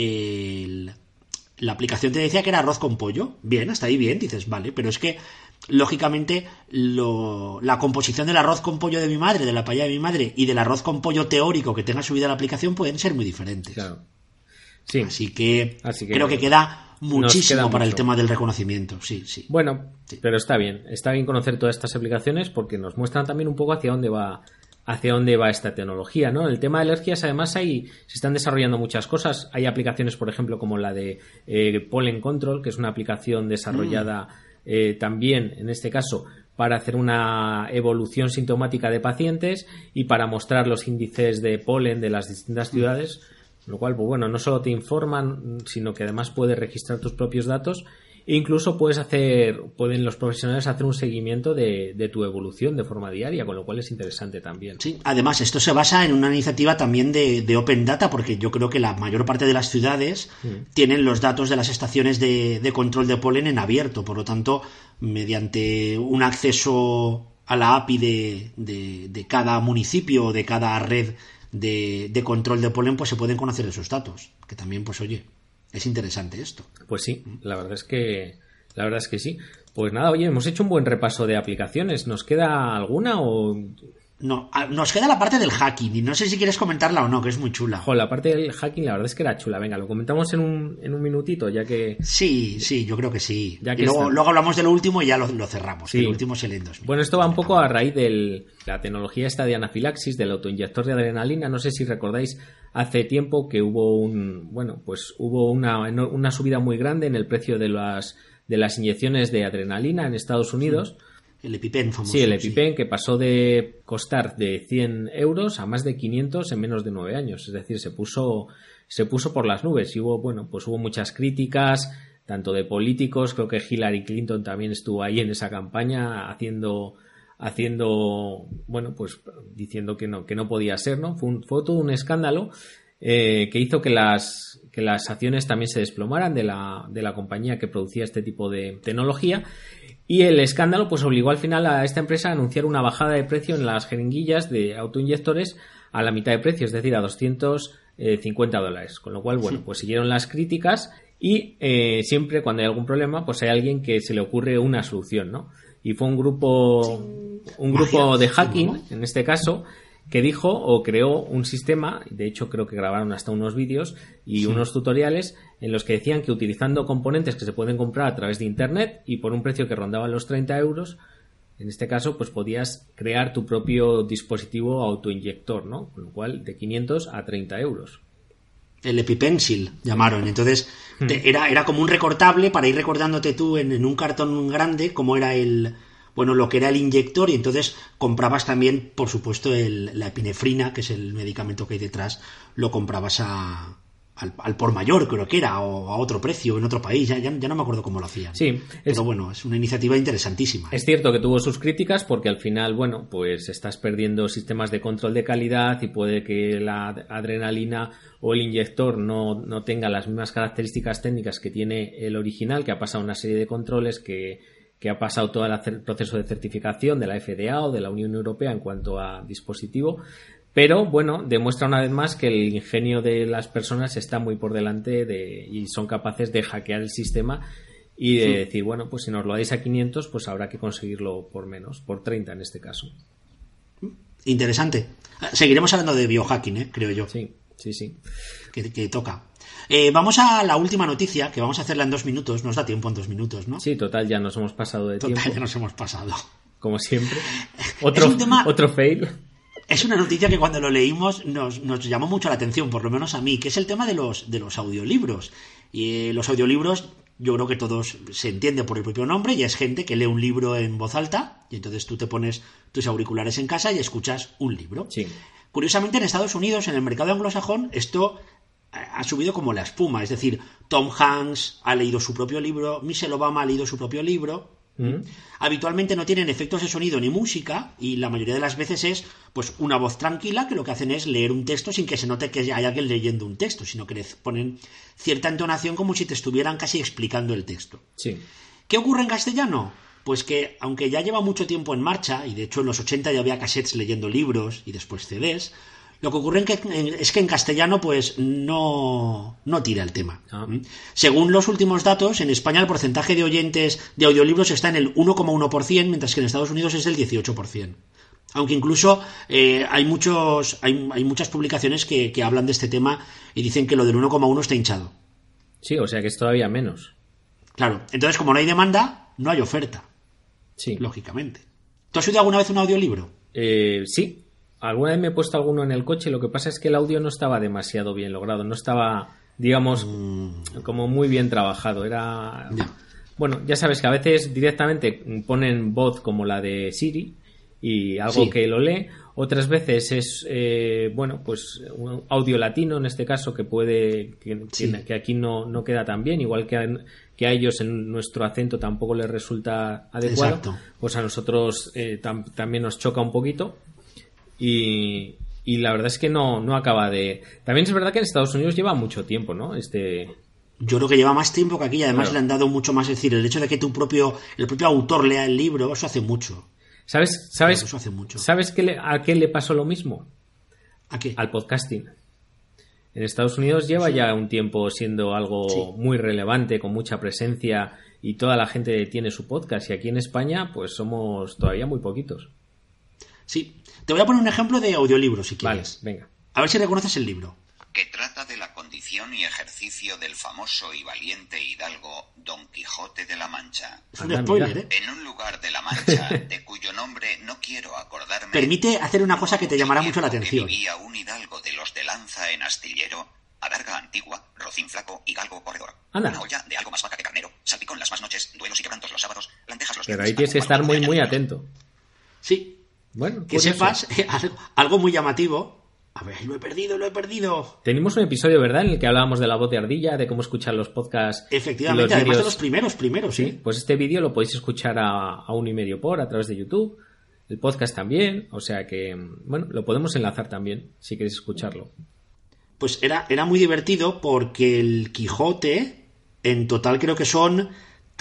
la aplicación te decía que era arroz con pollo. Bien, hasta ahí bien, dices, vale, pero es que lógicamente la composición del arroz con pollo de mi madre, de la paella de mi madre, y del arroz con pollo teórico que tenga subida la aplicación pueden ser muy diferentes. Claro. Sí. Así que creo que queda muchísimo para el tema del reconocimiento. Sí. Bueno, pero está bien conocer todas estas aplicaciones porque nos muestran también un poco hacia dónde va esta tecnología, ¿no? El tema de alergias, además, se están desarrollando muchas cosas. Hay aplicaciones, por ejemplo, como la de Pollen Control, que es una aplicación desarrollada también, en este caso, para hacer una evolución sintomática de pacientes y para mostrar los índices de polen de las distintas ciudades, lo cual, pues bueno, no solo te informan, sino que además puedes registrar tus propios datos. E incluso pueden los profesionales hacer un seguimiento de tu evolución de forma diaria, con lo cual es interesante también. Sí, además esto se basa en una iniciativa también de Open Data, porque yo creo que la mayor parte de las ciudades tienen los datos de las estaciones de control de polen en abierto, por lo tanto, mediante un acceso a la API de cada municipio o de cada red de control de polen, pues se pueden conocer esos datos, que también, pues oye, es interesante esto. Pues sí, la verdad es que sí. Pues nada, oye, hemos hecho un buen repaso de aplicaciones. ¿Nos queda alguna o...? No, nos queda la parte del hacking y no sé si quieres comentarla o no, que es muy chula. Jo, la parte del hacking la verdad es que era chula. Venga, lo comentamos en un minutito, ya que... Sí, yo creo que sí. Ya que y luego hablamos de lo último y ya lo cerramos. Sí. El último es el endos. Bueno, esto va un poco a raíz de la tecnología esta de anafilaxis, del autoinyector de adrenalina. No sé si recordáis hace tiempo que hubo una subida muy grande en el precio de las inyecciones de adrenalina en Estados Unidos. Sí. El EpiPen famoso. Sí, el EpiPen, que pasó de costar de 100 euros a más de 500 en menos de 9 años. Es decir, se puso por las nubes y hubo muchas críticas, tanto de políticos. Creo que Hillary Clinton también estuvo ahí en esa campaña diciendo que no podía ser, ¿no? Fue todo un escándalo que hizo que las acciones también se desplomaran de la compañía que producía este tipo de tecnología. Y el escándalo pues obligó al final a esta empresa a anunciar una bajada de precio en las jeringuillas de autoinyectores a la mitad de precio, es decir, a $250. Con lo cual, pues siguieron las críticas y siempre cuando hay algún problema, pues hay alguien que se le ocurre una solución, ¿no? Y fue un grupo de hacking, en este caso, que dijo o creó un sistema, de hecho creo que grabaron hasta unos vídeos y unos tutoriales en los que decían que utilizando componentes que se pueden comprar a través de internet y por un precio que rondaba los 30 euros, en este caso pues podías crear tu propio dispositivo autoinyector, ¿no? Con lo cual de 500 a 30 euros. El EpiPencil llamaron, entonces era como un recortable para ir recordándote tú en un cartón grande cómo era lo que era el inyector, y entonces comprabas también, por supuesto, la epinefrina, que es el medicamento que hay detrás, lo comprabas al por mayor, creo que era, o a otro precio, en otro país, ya no me acuerdo cómo lo hacían. Sí, pero bueno, es una iniciativa interesantísima. Es cierto que tuvo sus críticas porque al final, pues estás perdiendo sistemas de control de calidad y puede que la adrenalina o el inyector no tenga las mismas características técnicas que tiene el original, que ha pasado una serie de controles que ha pasado todo el proceso de certificación de la FDA o de la Unión Europea en cuanto a dispositivo, pero demuestra una vez más que el ingenio de las personas está muy por delante y son capaces de hackear el sistema y de decir, pues si nos lo dais a 500, pues habrá que conseguirlo por menos, por 30 en este caso. Interesante. Seguiremos hablando de biohacking, creo yo. Sí. Que toca. Vamos a la última noticia, que vamos a hacerla en 2 minutos. Nos da tiempo en 2 minutos, ¿no? Sí, total, ya nos hemos pasado de tiempo. Ya nos hemos pasado. Como siempre. Otro fail. Es una noticia que cuando lo leímos nos llamó mucho la atención, por lo menos a mí, que es el tema de los audiolibros. Y los audiolibros, yo creo que todos se entiende por el propio nombre, y es gente que lee un libro en voz alta, y entonces tú te pones tus auriculares en casa y escuchas un libro. Sí. Curiosamente, en Estados Unidos, en el mercado anglosajón, esto ha subido como la espuma. Es decir, Tom Hanks ha leído su propio libro, Michelle Obama ha leído su propio libro. Habitualmente no tienen efectos de sonido ni música, y la mayoría de las veces es pues una voz tranquila, que lo que hacen es leer un texto sin que se note que hay alguien leyendo un texto, sino que le ponen cierta entonación como si te estuvieran casi explicando el texto. Sí. ¿Qué ocurre en castellano? Pues que, aunque ya lleva mucho tiempo en marcha, y de hecho en los 80 ya había cassettes leyendo libros y después CDs, lo que ocurre es que en castellano pues no tira el tema. Según los últimos datos, en España el porcentaje de oyentes de audiolibros está en el 1,1%, mientras que en Estados Unidos es del 18%. Aunque incluso hay muchas publicaciones que hablan de este tema y dicen que lo del 1,1 está hinchado. Sí, o sea que es todavía menos. Claro, entonces como no hay demanda, no hay oferta. Sí. Lógicamente. ¿Tú has oído alguna vez un audiolibro? Sí. Alguna vez me he puesto alguno en el coche, lo que pasa es que el audio no estaba demasiado bien logrado, no estaba, digamos, como muy bien trabajado. Era... Bueno, ya sabes que a veces directamente ponen voz como la de Siri y algo que lo lee. Otras veces es, pues un audio latino en este caso que puede, que aquí no queda tan bien, igual que que a ellos nuestro acento tampoco les resulta adecuado, Exacto. pues a nosotros también nos choca un poquito y la verdad es que no acaba de... También es verdad que en Estados Unidos lleva mucho tiempo, ¿no? Yo creo que lleva más tiempo que aquí y además Claro. le han dado mucho más. Es decir, el hecho de que el propio autor lea el libro, eso hace mucho. ¿Sabes Eso hace mucho. ¿Sabes a qué le pasó lo mismo? ¿A qué? Al podcasting. En Estados Unidos lleva ya un tiempo siendo algo muy relevante, con mucha presencia y toda la gente tiene su podcast y aquí en España pues somos todavía muy poquitos. Sí. Te voy a poner un ejemplo de audiolibro, si Vale, quieres. venga. A ver si reconoces el libro. Que trata de la condición y ejercicio del famoso y valiente hidalgo Don Quijote de la Mancha. Es un Anda, spoiler, mira. ¿eh? En un lugar de la Mancha, de cuyo nombre no quiero acordarme... Permite hacer una cosa que te llamará mucho la atención. Que vivía un hidalgo de los de lanza en astillero, adarga antigua, rocín flaco y galgo corredor. Anda. Una olla de algo más vaca que carnero, salpicón las más noches, duelos y quebrantos los sábados, lentejas los Pero viernes, ahí tienes que estar muy, muy atento. Sí. Bueno, Que curioso. sepas algo muy llamativo. A ver, lo he perdido. Tenemos un episodio, ¿verdad?, en el que hablábamos de la voz de ardilla, de cómo escuchar los podcasts. Efectivamente, y los además de vídeos. los primeros, Sí, ¿eh? pues este vídeo lo podéis escuchar a 1,5 por a través de YouTube. El podcast también, o sea que, bueno, lo podemos enlazar también, si queréis escucharlo. Pues era muy divertido porque el Quijote, en total creo que son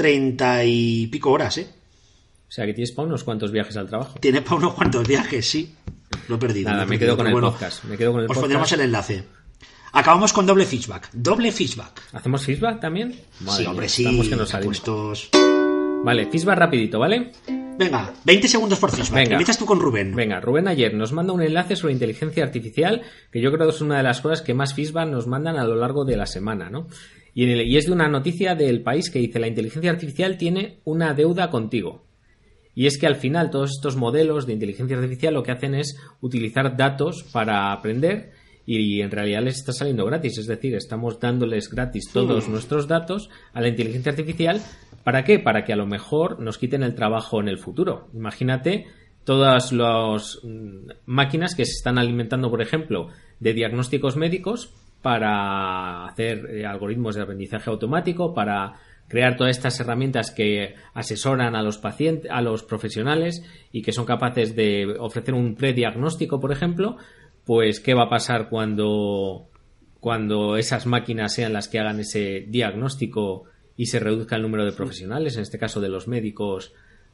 30 y pico horas, ¿eh? O sea que tienes para unos cuantos viajes al trabajo. Tiene para unos cuantos viajes, sí. Lo he perdido. Nada, lo he me perdido, quedo con pero el bueno, podcast. Me quedo con el os podcast. pondremos el enlace. Acabamos con doble feedback. ¿Hacemos feedback también? Madre Sí, mía, hombre, sí. estamos que nos salimos. Puestos... Vale, feedback rapidito, ¿vale? Venga, 20 segundos por feedback. Venga. Empiezas tú con Rubén. Venga, Rubén ayer nos manda un enlace sobre inteligencia artificial, que yo creo que es una de las cosas que más feedback nos mandan a lo largo de la semana, ¿no? Y es de una noticia del País que dice: la inteligencia artificial tiene una deuda contigo. Y es que al final todos estos modelos de inteligencia artificial lo que hacen es utilizar datos para aprender y en realidad les está saliendo gratis. Es decir, estamos dándoles gratis todos nuestros datos a la inteligencia artificial. ¿Para qué? Para que a lo mejor nos quiten el trabajo en el futuro. Imagínate todas las máquinas que se están alimentando, por ejemplo, de diagnósticos médicos para hacer algoritmos de aprendizaje automático, para crear todas estas herramientas que asesoran a los pacientes, a los profesionales y que son capaces de ofrecer un prediagnóstico, por ejemplo. Pues ¿qué va a pasar cuando esas máquinas sean las que hagan ese diagnóstico y se reduzca el número de profesionales, en este caso de los médicos,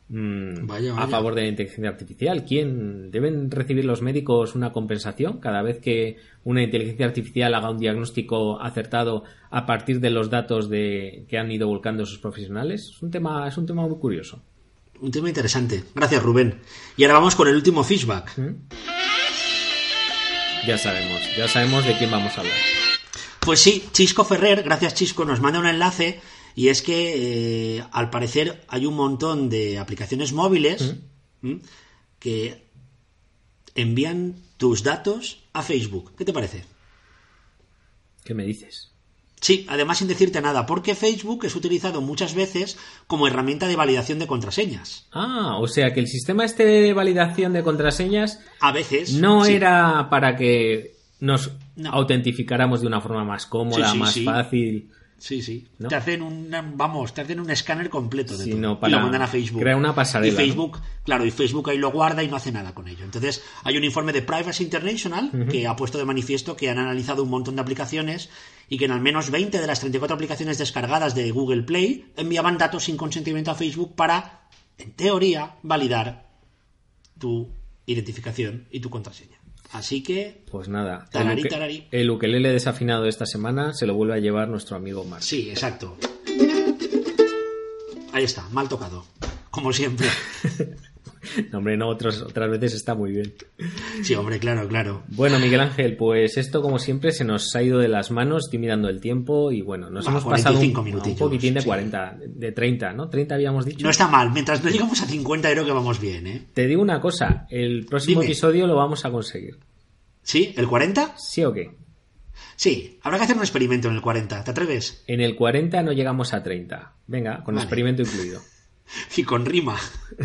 Vaya. a favor de la inteligencia artificial? ¿Deben recibir los médicos una compensación cada vez que una inteligencia artificial haga un diagnóstico acertado a partir de los datos que han ido volcando sus profesionales? Es un tema muy curioso. Un tema interesante. Gracias, Rubén. Y ahora vamos con el último feedback. Ya sabemos de quién vamos a hablar. Pues sí, Chisco Ferrer, gracias Chisco, nos manda un enlace y es que al parecer hay un montón de aplicaciones móviles que envían tus datos a Facebook. ¿Qué te parece? ¿Qué me dices? Sí, además sin decirte nada, porque Facebook es utilizado muchas veces como herramienta de validación de contraseñas. Ah, o sea que el sistema este de validación de contraseñas A veces... no sí. era para que nos No. autentificáramos de una forma más cómoda, Sí, más fácil. Sí. ¿No? Te hacen un escáner completo de Sino todo para y lo mandan a Facebook. crear una pasarela, Y Facebook, claro, y Facebook ahí lo guarda y no hace nada con ello. Entonces, hay un informe de Privacy International que ha puesto de manifiesto que han analizado un montón de aplicaciones y que en al menos 20 de las 34 aplicaciones descargadas de Google Play enviaban datos sin consentimiento a Facebook para, en teoría, validar tu identificación y tu contraseña. Así que... Pues nada, Tararí. el ukelele desafinado de esta semana se lo vuelve a llevar nuestro amigo Mark. Sí, exacto. Ahí está, mal tocado. Como siempre. No, hombre, no, otras veces está muy bien. Sí, hombre, claro. Bueno, Miguel Ángel, pues esto como siempre se nos ha ido de las manos, estoy mirando el tiempo y bueno, nos hemos pasado 45 un minutillos, poquitín de sí. 40, de 30, ¿no? 30 habíamos dicho. No está mal, mientras no llegamos a 50 creo que vamos bien, ¿eh? Te digo una cosa, el próximo Dime. episodio lo vamos a conseguir. ¿Sí? ¿El 40? ¿Sí o qué? Sí, habrá que hacer un experimento en el 40, ¿te atreves? En el 40 no llegamos a 30. Venga, con Vale. experimento incluido. Y con rima.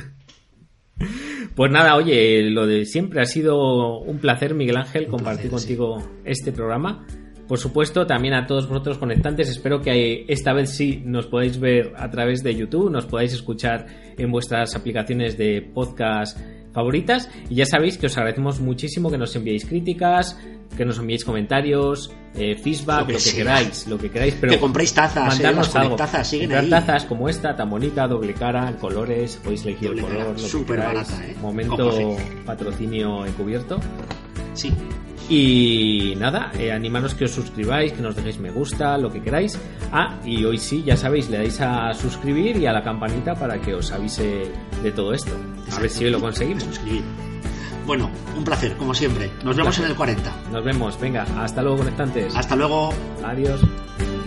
Pues nada, oye, lo de siempre ha sido un placer, Miguel Ángel, compartir placer, contigo este programa. Por supuesto, también a todos vosotros conectantes, espero que esta vez sí nos podáis ver a través de YouTube, nos podáis escuchar en vuestras aplicaciones de podcast favoritas, y ya sabéis que os agradecemos muchísimo que nos enviéis críticas, que nos enviéis comentarios, feedback, lo que queráis, pero que compréis tazas, mandarnos algo. Tazas, tazas como esta, tan bonita, doble cara, colores, podéis elegir el color, lo súper que queráis. barata, Momento patrocinio encubierto. Sí. Y nada, animaros que os suscribáis, que nos dejéis me gusta, lo que queráis. Y hoy sí, ya sabéis, le dais a suscribir y a la campanita para que os avise de todo esto. A ver si hoy lo conseguimos. Suscribir. Bueno, un placer, como siempre. Nos vemos en el 40. Nos vemos, venga, hasta luego, conectantes. Hasta luego. Adiós.